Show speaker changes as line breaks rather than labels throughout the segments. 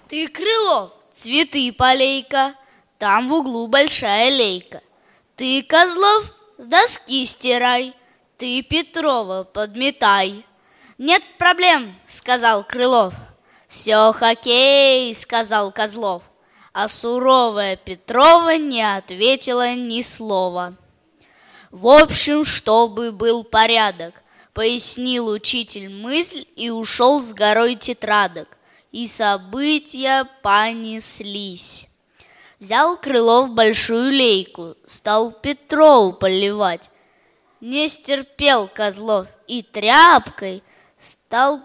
Ты, Крылов, цветы полей-ка, там в углу большая лейка. Ты, Козлов, с доски стирай, ты, Петрова, подметай. Нет проблем, сказал Крылов. Все хоккей, сказал Козлов. А суровая Петрова не ответила ни слова. В общем, чтобы был порядок, пояснил учитель мысль и ушел с горой тетрадок. И события понеслись. Взял Крылов большую лейку, стал Петрову поливать. Не стерпел Козлов и тряпкой стал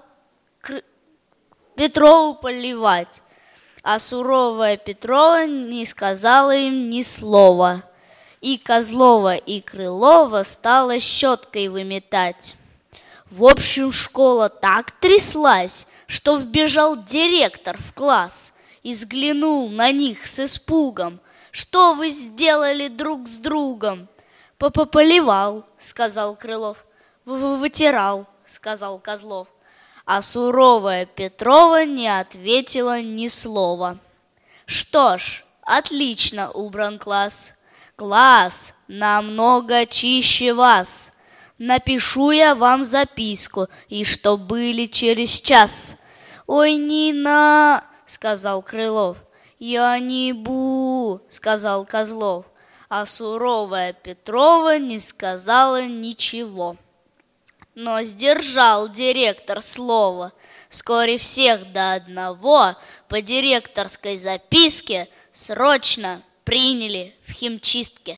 Петрову поливать. А суровая Петрова не сказала им ни слова. И Козлова, и Крылова стала щеткой выметать. В общем, школа так тряслась, что вбежал директор в класс и взглянул на них с испугом. «Что вы сделали друг с другом?» «Поливал», — сказал Крылов. «Вытирал», — сказал Козлов. А суровая Петрова не ответила ни слова. Что ж, отлично убран класс. Класс намного чище вас. Напишу я вам записку, и что были через час. «Ой, Нина!» — сказал Крылов. «Я не сказал Козлов. А суровая Петрова не сказала ничего. Но сдержал директор слово. Вскоре всех до одного по директорской записке срочно приняли в химчистке.